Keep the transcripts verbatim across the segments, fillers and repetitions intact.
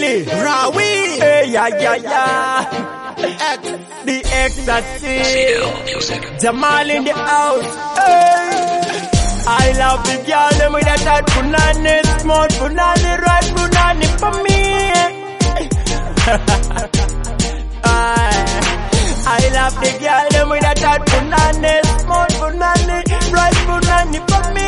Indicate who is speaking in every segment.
Speaker 1: Kelly, Rawi, hey, yeah, yeah, yeah. X, the ecstasy. Jamal in the house. Hey. I love the girl, them with that hot punani, smooth punani, right punani for me. I, I love the girl, them with that hot punani, smooth punani, right punani for me.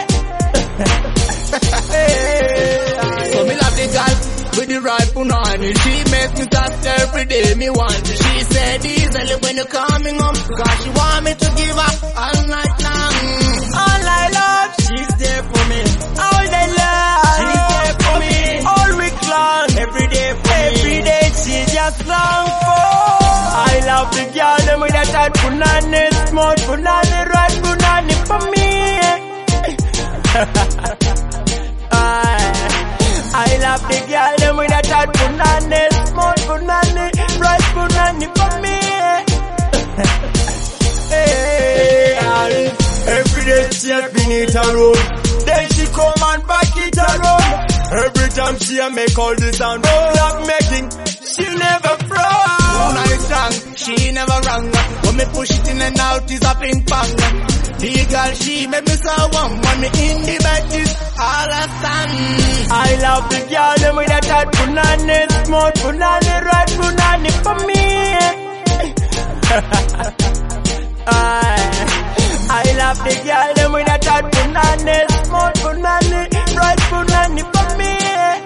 Speaker 2: So me love the girl with the right punani. She makes me touch every day. Me want to. She said easily when you coming home, cause she want me to give her all night long.
Speaker 1: All I love, she's there for me. All day long, she's there for me. All week long, every day for me. Every day she just long for. I love the girl, them with that hot punani, smooth punani, right punani for me. I love the girl, them with that hot punani, smooth punani, right punani for me. Hey, every day she has been it around, then she come and back it around. Every time she a make all the sound, oh, love making, she never frown.
Speaker 2: One night strong, she never wrong. When me push it in and out, is a ping pong. The girl, she make me so warm. When me in the bed, is all I stand.
Speaker 1: I love the girl, them with that hot punani, smooth punani, right punani for me. I, I love the girl, them with that hot punani, smooth punani, right punani for me.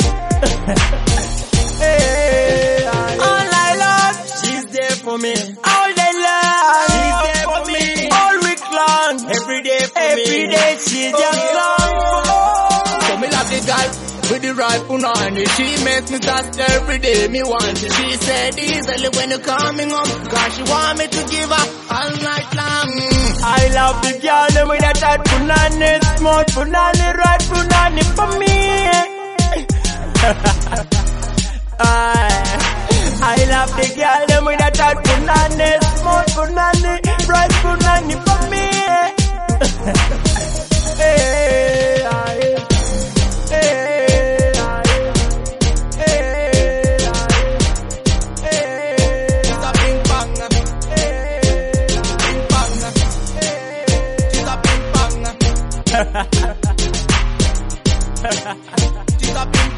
Speaker 1: Hey, all I love, she's there for me. All day long, she's there for me. All week long, every day for me. Every day she just long for.
Speaker 2: So me love the girl with the right punani. She makes me touch every day. Me want to. She said easily when you coming home, cause she want me to give her all night long.
Speaker 1: I love the girl, them with that hot punani, smooth punani, right punani for me. I, I love the girl, them with that hot punani, smooth punani, right punani for me. Hey, I, hey, I, hey, I, hey,
Speaker 2: she's a ping pong. Ping pong. She's a ping pong. She's a ping pong.